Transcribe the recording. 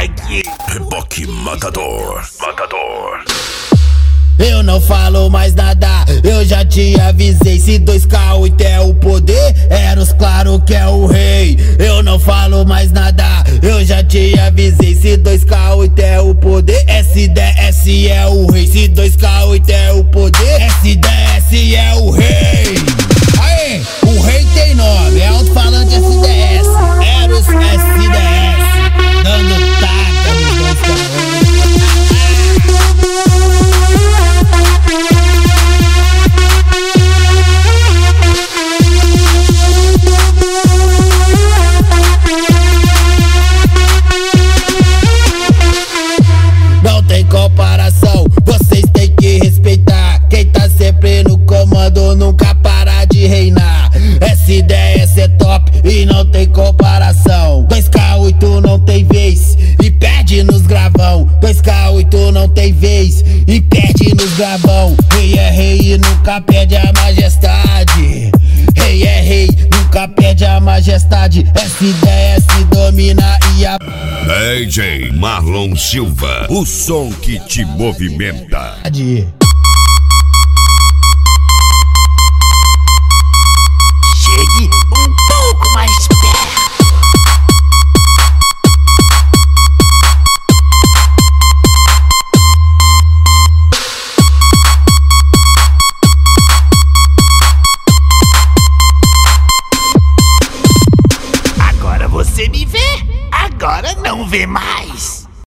moleque. Reboque matador. Eu não falo mais nada, eu já te avisei. Se 2K8 é o poder, Eros claro que é o rei. Eu não falo mais nada, eu já te avisei. Se 2K8 é o poder, SDS é o rei. Se 2K8 é o poder, SDS é o rei. Aê, o rei tem nome, é alto-falante SDS. Eros SDS, dando taca nos 2K8. Comparação, vocês têm que respeitar. Quem tá sempre no comando nunca para de reinar. SDS é top e não tem comparação. 2K8 não tem vez e perde nos gravão. 2K8 não tem vez e perde nos gravão. Rei é rei e nunca perde a majestade. Rei é rei, nunca perde a majestade. SDS domina e a DJ Marlon Silva, o som que te movimenta.